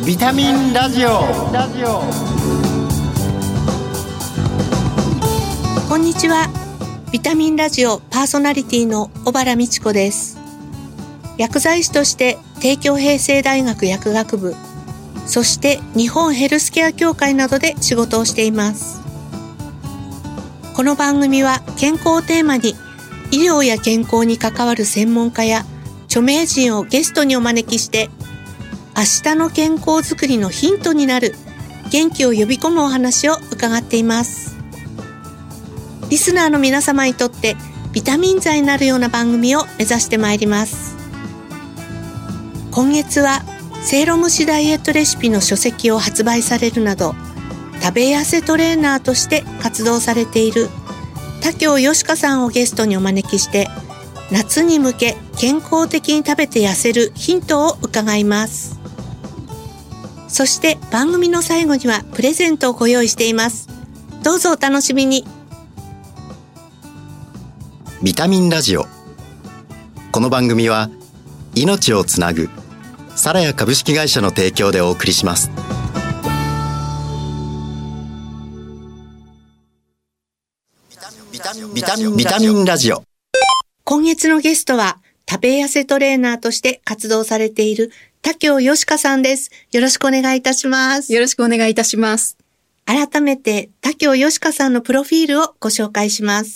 ビタミンラジオ。 こんにちは。ビタミンラジオパーソナリティの小原美智子です。薬剤師として帝京平成大学薬学部、そして日本ヘルスケア協会などで仕事をしています。この番組は健康をテーマに、医療や健康に関わる専門家や著名人をゲストにお招きして、明日の健康づくりのヒントになる元気を呼び込むお話を伺っています。リスナーの皆様にとってビタミン剤になるような番組を目指してまいります。今月はせいろ蒸しダイエットレシピの書籍を発売されるなど、食べ痩せトレーナーとして活動されている田京よしかさんをゲストにお招きして、夏に向け健康的に食べて痩せるヒントを伺います。そして番組の最後にはプレゼントをご用意しています。どうぞお楽しみに。 ビタミンラジオ。この番組は命をつなぐサラヤ株式会社の提供でお送りします。ビタミンラジオ。 今月のゲストは食べ痩せトレーナーとして活動されている田京よしかさんです。よろしくお願いいたします。 よろしくお願いいたします。 改めて田京よしかさんのプロフィールをご紹介します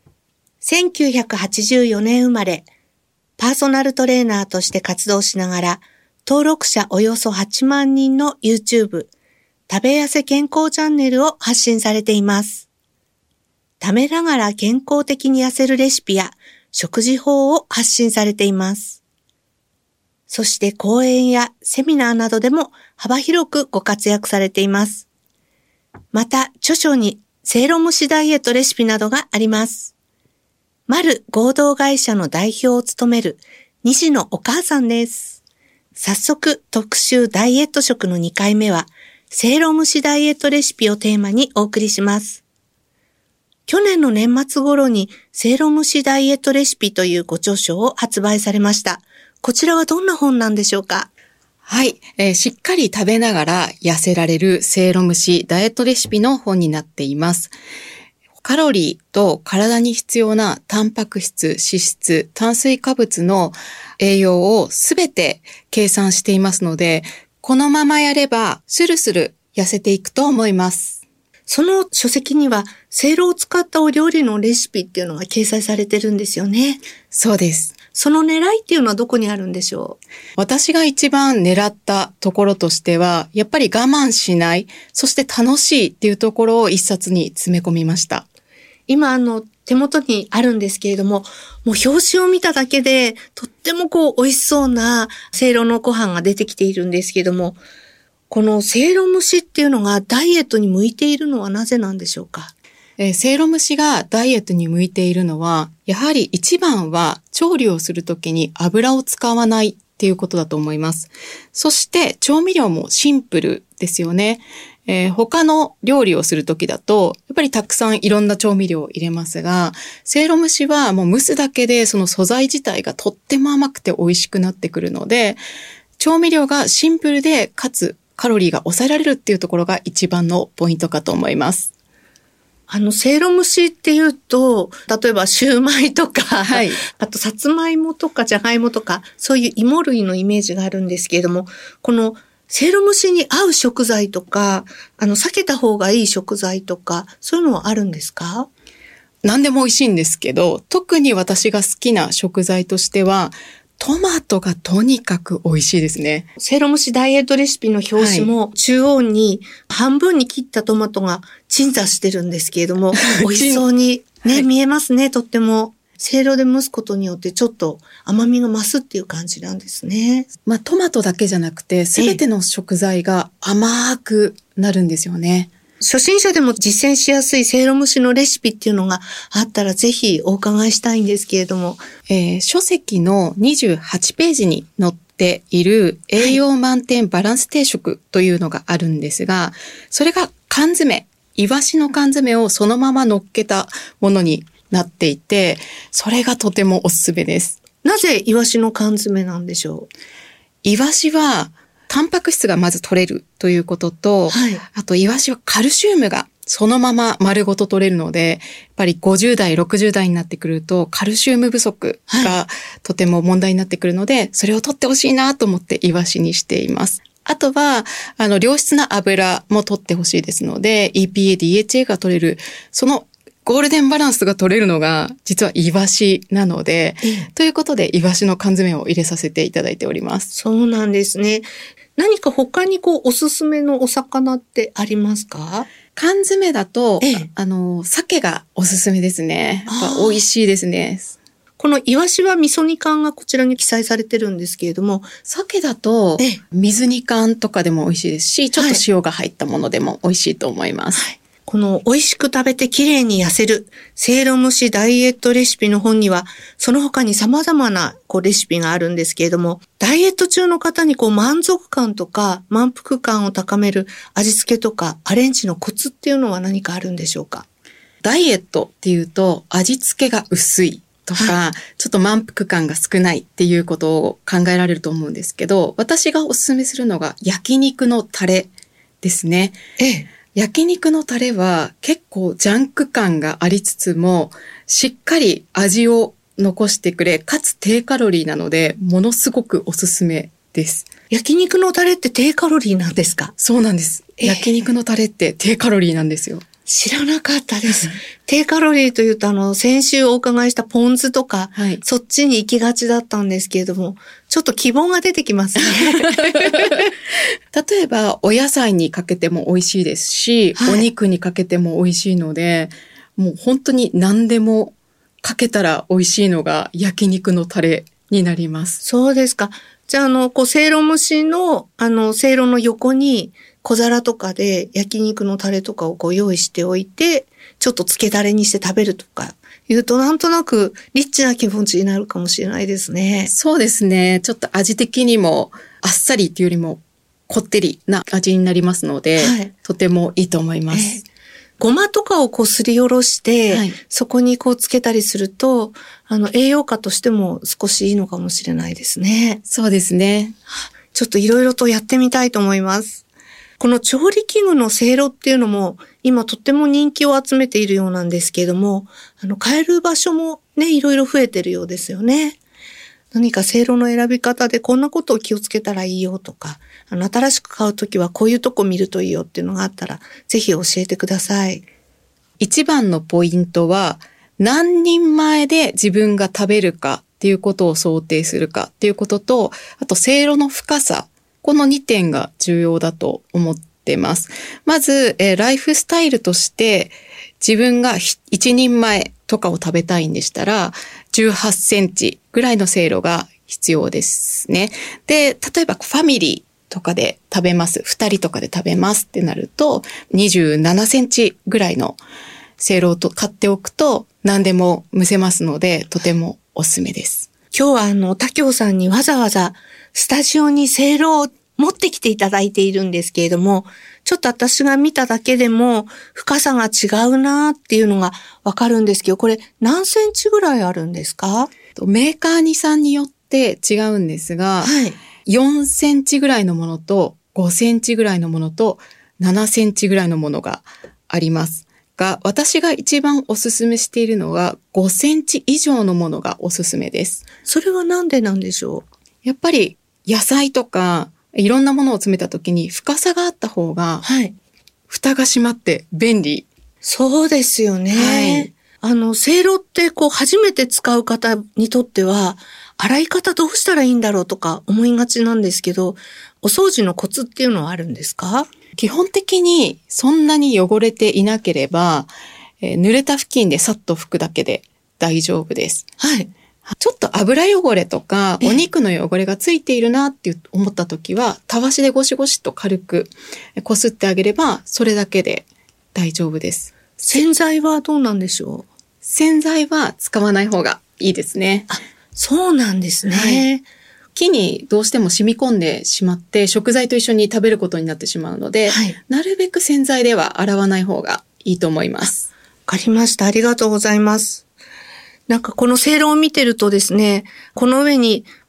。1984年生まれ、パーソナルトレーナーとして活動しながら、登録者およそ8万人の YouTube、食べ痩せ健康チャンネルを発信されています。食べながら健康的に痩せるレシピや食事法を発信されています。そして講演やセミナーなどでも幅広くご活躍されています。また著書にせいろ蒸しダイエットレシピなどがあります。マル合同会社の代表を務める西野お母さんです。早速特集ダイエット食の2回目はせいろ蒸しダイエットレシピをテーマにお送りします。去年の年末頃にせいろ蒸しダイエットレシピというご著書を発売されました。こちらはどんな本なんでしょうか？ はい、しっかり食べながら痩せられるせいろ蒸しダイエットレシピの本になっています。カロリーと体に必要なタンパク質、脂質、炭水化物の栄養をすべて計算していますので、このままやればスルスル痩せていくと思います。 その書籍にはせいろを使ったお料理のレシピっていうのが掲載されてるんですよね。 そうです。 その狙いっていうのはどこにあるんでしょう？ 私が一番狙ったところとしては、やっぱり我慢しない、そして楽しいっていうところを一冊に詰め込みました。 今手元にあるんですけれども、もう表紙を見ただけでとっても美味しそうなせいろのご飯が出てきているんですけれども、このせいろ蒸しっていうのがダイエットに向いているのはなぜなんでしょうか？ せいろ蒸しがダイエットに向いているのは、やはり一番は調理をするときに油を使わないっていうことだと思います。そして調味料もシンプルですよね。他の料理をするときだと、やっぱりたくさんいろんな調味料を入れますが、せいろ蒸しはもう蒸すだけでその素材自体がとっても甘くて美味しくなってくるので、調味料がシンプルでかつカロリーが抑えられるっていうところが一番のポイントかと思います。 せいろ蒸しっていうと、例えばシューマイとか、 はい、 あとさつまいもとかじゃがいもとか、そういう芋類のイメージがあるんですけれども、このせいろ蒸しに合う食材とか、避けた方がいい食材とか、そういうのはあるんですか？ 何でも美味しいんですけど、特に私が好きな食材としては、トマトがとにかく美味しいですね。 せいろ蒸しダイエットレシピの表紙も中央に半分に切ったトマトが鎮座してるんですけれども、美味しそうにね、見えますね、とっても。せいろで蒸すことによってちょっと甘みが増すっていう感じなんですね。 トマトだけじゃなくて、すべての食材が甘くなるんですよね。 初心者でも実践しやすいせいろ蒸しのレシピっていうのがあったらぜひお伺いしたいんですけれども。 書籍の28ページに載っている栄養満点バランス定食というのがあるんですが、それが缶詰、イワシの缶詰をそのまま乗っけたものになっていて、それがとてもおすすめです。 なぜイワシの缶詰なんでしょう？ イワシはタンパク質がまず取れるということと、 はい、 あとイワシはカルシウムがそのまま丸ごと取れるので、やっぱり50代、60代になってくるとカルシウム不足がとても問題になってくるので、それを取ってほしいなと思ってイワシにしています。あとは、良質な油も取ってほしいですので、EPA、DHA が取れる、そのゴールデンバランスが取れるのが実はイワシなので、ということでイワシの缶詰を入れさせていただいております。 そうなんですね。何か他におすすめのお魚ってありますか？ 缶詰だと、鮭がおすすめですね。やっぱ美味しいですね。 このイワシは味噌煮缶がこちらに記載されてるんですけれども、 鮭だと水煮缶とかでも美味しいですし、ちょっと塩が入ったものでも美味しいと思います。 はい、この美味しく食べてきれいに痩せるせいろ蒸しダイエットレシピの本には、その他に様々なレシピがあるんですけれども、ダイエット中の方に満足感とか満腹感を高める味付けとかアレンジのコツっていうのは何かあるんでしょうか？ ダイエットっていうと味付けが薄いとか、ちょっと満腹感が少ないっていうことを考えられると思うんですけど、私がおすすめするのが焼肉のタレですね。焼肉のタレは結構ジャンク感がありつつも、しっかり味を残してくれ、かつ低カロリーなので、ものすごくおすすめです。 焼肉のタレって低カロリーなんですか？ そうなんです。焼肉のタレって低カロリーなんですよ。 知らなかったです。低カロリーというと先週お伺いしたポン酢とか、そっちに行きがちだったんですけれども、ちょっと希望が出てきますね。 例えばお野菜にかけても美味しいですし、お肉にかけても美味しいので、もう本当に何でもかけたら美味しいのが焼肉のタレになります。 そうですか。じゃあせいろ蒸しのせいろの横に小皿とかで焼肉のタレとかを用意しておいて、ちょっとつけだれにして食べるとか言うと、なんとなくリッチな気持ちになるかもしれないですね。 そうですね。ちょっと味的にもあっさりっていうよりもこってりな味になりますので、とてもいいと思います。 ごまとかをすりおろして、そこにつけたりすると、栄養価としても少しいいのかもしれないですね。 そうですね。 ちょっといろいろとやってみたいと思います。この調理器具のせいろっていうのも今とっても人気を集めているようなんですけれども、買える場所もね、いろいろ増えてるようですよね。何かせいろの選び方でこんなことを気をつけたらいいよとか、新しく買うときはこういうとこ見るといいよっていうのがあったら、ぜひ教えてください。 一番のポイントは、何人前で自分が食べるかっていうことを想定するかっていうことと、あとせいろの深さ。この2点が重要だと思ってます。まず、ライフスタイルとして自分が1人前とかを食べたいんでしたら、18センチぐらいのせいろが必要ですね。で、例えばファミリーとかで食べます。2人とかで食べますってなると、27センチぐらいのせいろを買っておくと何でも蒸せますので、とてもおすすめです。 今日は多京さんにわざわざスタジオにせいろを持ってきていただいているんですけれども、ちょっと私が見ただけでも深さが違うなっていうのがわかるんですけど、これ何センチぐらいあるんですか？ メーカーさんによって違うんですが、4センチぐらいのものと5センチぐらいのものと7センチぐらいのものがありますが、私が一番おすすめしているのは5センチ以上のものがおすすめです。 それはなんでなんでしょう？ やっぱり野菜とかいろんなものを詰めた時に深さがあった方が、蓋が閉まって便利。 そうですよね。せいろって初めて使う方にとっては、洗い方どうしたらいいんだろうとか思いがちなんですけど、お掃除のコツっていうのはあるんですか？ 基本的にそんなに汚れていなければ、濡れた布巾でさっと拭くだけで大丈夫です。ちょっと油汚れとかお肉の汚れがついているなって思った時は、たわしでゴシゴシと軽くこすってあげればそれだけで大丈夫です。 洗剤はどうなんでしょう？ 洗剤は使わない方がいいですね。 そうなんですね。 木にどうしても染み込んでしまって食材と一緒に食べることになってしまうので、なるべく洗剤では洗わない方がいいと思います。 わかりました。ありがとうございます。なんかこのせいろを見てるとですね、この上に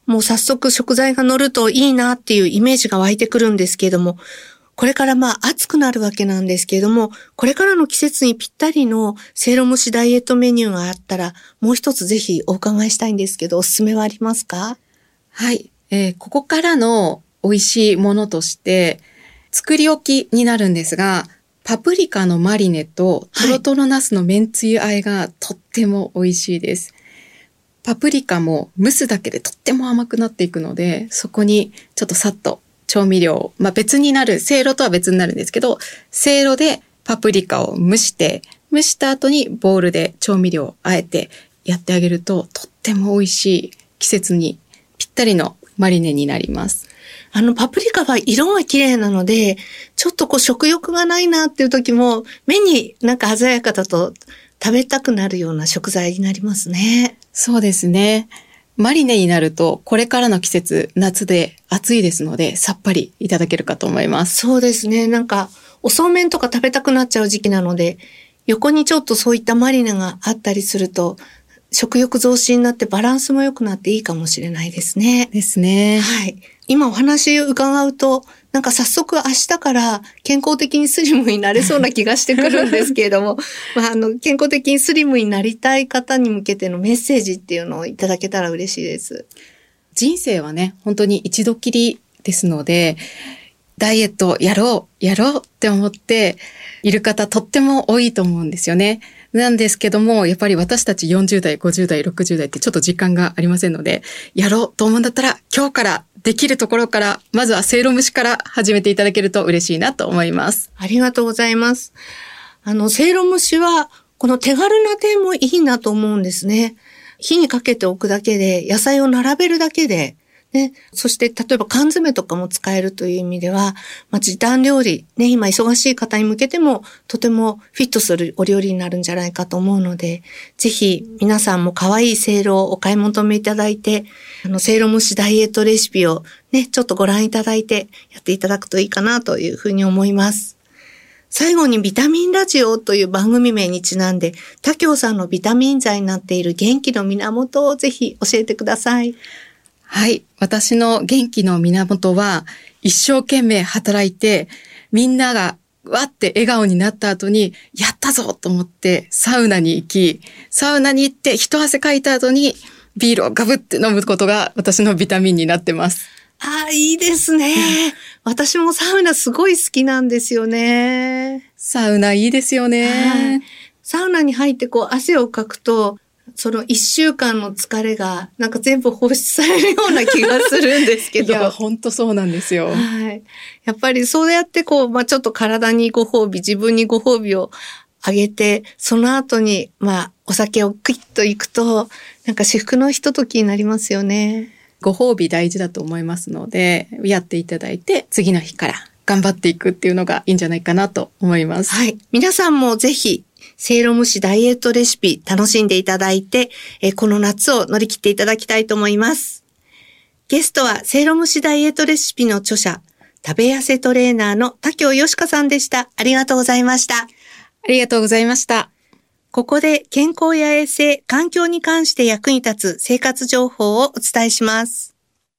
もう早速食材が乗るといいなっていうイメージが湧いてくるんですけれども、これから暑くなるわけなんですけれども、これからの季節にぴったりのせいろ蒸しダイエットメニューがあったら、もう一つぜひお伺いしたいんですけど、おすすめはありますか？ はい。ここからの美味しいものとして、作り置きになるんですが、パプリカのマリネとトロトロナスのめんつゆ和えがとっても美味しいです。パプリカも蒸すだけでとっても甘くなっていくので、そこにちょっとさっと調味料、別になる、せいろとは別になるんですけど、せいろでパプリカを蒸した後にボウルで調味料をあえてやってあげると、とっても美味しい季節にぴったりのマリネになります。 パプリカは色が綺麗なので、ちょっと食欲がないなっていう時も、目に鮮やかだと食べたくなるような食材になりますね。 そうですね。マリネになると、これからの季節、夏で暑いですので、さっぱりいただけるかと思います。 そうですね。おそうめんとか食べたくなっちゃう時期なので、横にちょっとそういったマリネがあったりすると、食欲増進になってバランスも良くなっていいかもしれないですね。 ですね。 はい。今お話を伺うと、早速明日から健康的にスリムになれそうな気がしてくるんですけれども、健康的にスリムになりたい方に向けてのメッセージっていうのをいただけたら嬉しいです。 人生はね、本当に一度きりですので、ダイエットやろうって思っている方とっても多いと思うんですよね。なんですけども、やっぱり私たち40代、50代、60代ってちょっと時間がありませんので、やろうと思うんだったら今日からできるところから、まずはせいろ蒸しから始めていただけると嬉しいなと思います。 ありがとうございます。せいろ蒸しはこの手軽な点もいいなと思うんですね。火にかけておくだけで、野菜を並べるだけで、ね、そして例えば缶詰とかも使えるという意味では、時短料理、ね、今忙しい方に向けてもとてもフィットするお料理になるんじゃないかと思うので、ぜひ皆さんも可愛いせいろをお買い求めいただいて、せいろ蒸しダイエットレシピをね、ちょっとご覧いただいてやっていただくといいかなというふうに思います。最後にビタミンラジオという番組名にちなんで、他京さんのビタミン剤になっている元気の源をぜひ教えてください。 はい。私の元気の源は、一生懸命働いて、みんながわって笑顔になった後に、やったぞと思ってサウナに行き、サウナに行って一汗かいた後にビールをガブって飲むことが私のビタミンになってます。 いいですね。私もサウナすごい好きなんですよね。 サウナいいですよね。 サウナに入って汗をかくと、その1週間の疲れが全部放出されるような気がするんですけど。 いや、本当そうなんですよ。 はい。やっぱりそうやってちょっと体にご褒美、自分にご褒美をあげて、その後にお酒をクイッといくと、至福のひとときになりますよね。 ご褒美大事だと思いますので、やっていただいて、次の日から頑張っていくっていうのがいいんじゃないかなと思います。 はい。皆さんもぜひ、せいろ蒸しダイエットレシピ楽しんでいただいて、この夏を乗り切っていただきたいと思います。ゲストはせいろ蒸しダイエットレシピの著者、食べ痩せトレーナーの田京よしかさんでした。ありがとうございました。 ありがとうございました。 ここで健康や衛生、環境に関して役に立つ生活情報をお伝えします。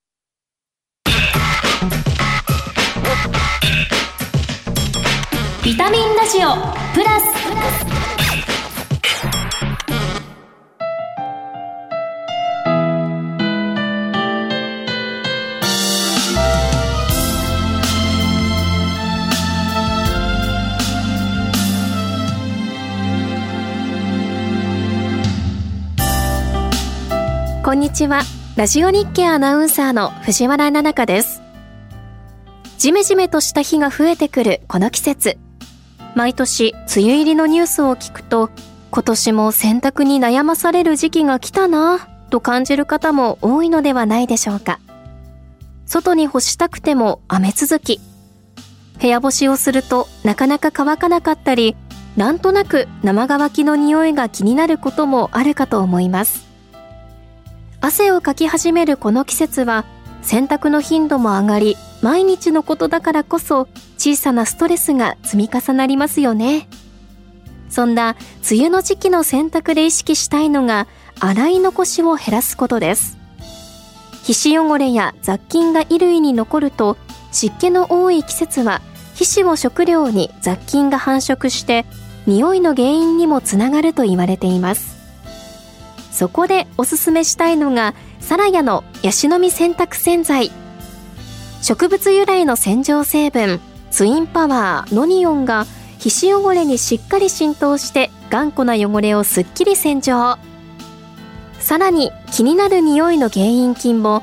ビタミンラジオプラス。こんにちは。ラジオ日経アナウンサーの藤原奈々香です。ジメジメとした日が増えてくるこの季節。毎年梅雨入りのニュースを聞くと、今年も洗濯に悩まされる時期が来たなぁと感じる方も多いのではないでしょうか。外に干したくても雨続き。部屋干しをするとなかなか乾かなかったり、なんとなく生乾きの匂いが気になることもあるかと思います。汗をかき始めるこの季節は、洗濯の頻度も上がり、毎日のことだからこそ小さなストレスが積み重なりますよね。そんな梅雨の時期の洗濯で意識したいのが、洗い残しを減らすことです。 皮脂汚れや雑菌が衣類に残ると、湿気の多い季節は皮脂を食料に雑菌が繁殖して匂いの原因にもつながると言われています。そこでおすすめしたいのがサラヤのヤシの実洗濯洗剤。植物由来の洗浄成分ツインパワーノニオンが皮脂汚れにしっかり浸透して頑固な汚れをすっきり洗浄。さらに気になる匂いの原因菌も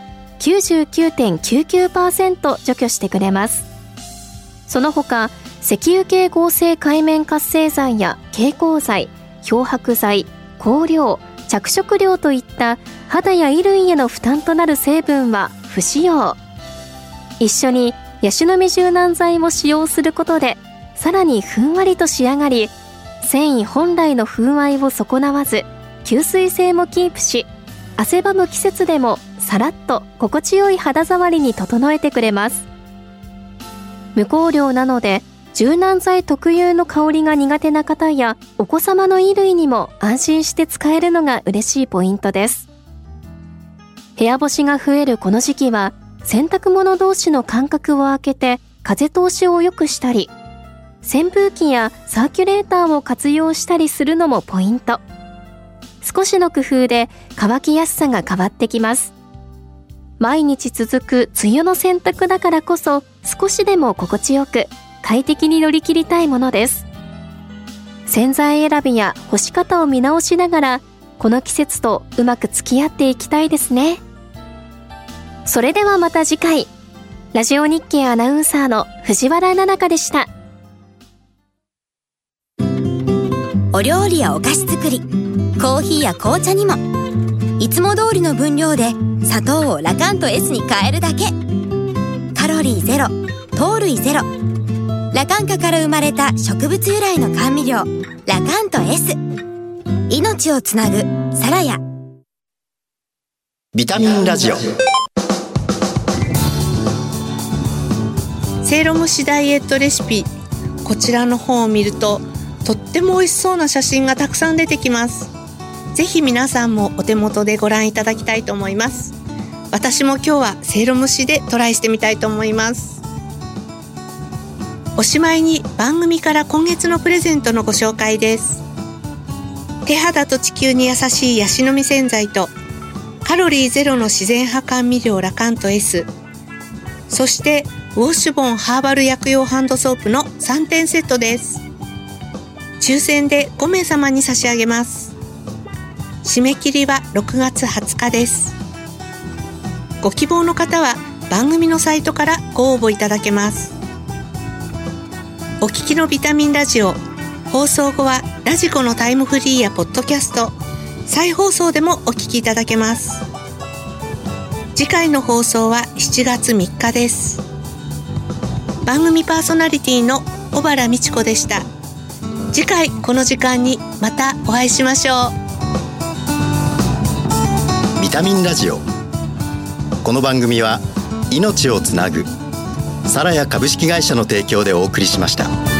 99.99% 除去してくれます。その他石油系合成界面活性剤や蛍光剤、漂白剤、香料、着色料といった肌や衣類への負担となる成分は不使用。一緒にヤシの実柔軟剤も使用することでさらにふんわりと仕上がり、繊維本来の風合いを損なわず吸水性もキープし、汗ばむ季節でもさらっと心地よい肌触りに整えてくれます。無香料なので柔軟剤特有の香りが苦手な方やお子様の衣類にも安心して使えるのが嬉しいポイントです。部屋干しが増えるこの時期は洗濯物同士の間隔を空けて風通しを良くしたり、扇風機やサーキュレーターを活用したりするのもポイント。少しの工夫で乾きやすさが変わってきます。毎日続く梅雨の洗濯だからこそ少しでも心地よく快適に乗り切りたいものです。洗剤選びや干し方を見直しながらこの季節とうまく付き合っていきたいですね。それではまた次回。ラジオ日経アナウンサーの藤原奈々香でした。 お料理やお菓子作り、コーヒーや紅茶にもいつも通りの分量で砂糖をラカント S に変えるだけ。カロリーゼロ、糖類ゼロ、ラカンカから生まれた植物由来の甘味料ラカント S。 命をつなぐサラヤ。 ビタミンラジオ。 せいろ蒸しダイエットレシピ、こちらの本を見るととっても美味しそうな写真がたくさん出てきます。ぜひ皆さんもお手元でご覧いただきたいと思います。私も今日はせいろ蒸しでトライしてみたいと思います。おしまいに番組から今月のプレゼントのご紹介です。手肌と地球に優しいヤシの実洗剤とカロリーゼロの自然派甘味料ラカント S、 そしてウォッシュボンハーバル薬用ハンドソープの3点セットです。抽選で5名様に差し上げます。締め切りは6月20日です。ご希望の方は番組のサイトからご応募いただけます。お聞きのビタミンラジオ、放送後はラジコのタイムフリーやポッドキャスト、再放送でもお聞きいただけます。次回の放送は7月3日です。番組パーソナリティの小原美智子でした。次回この時間にまたお会いしましょう。ビタミンラジオ。この番組は命をつなぐサラヤ株式会社の提供でお送りしました。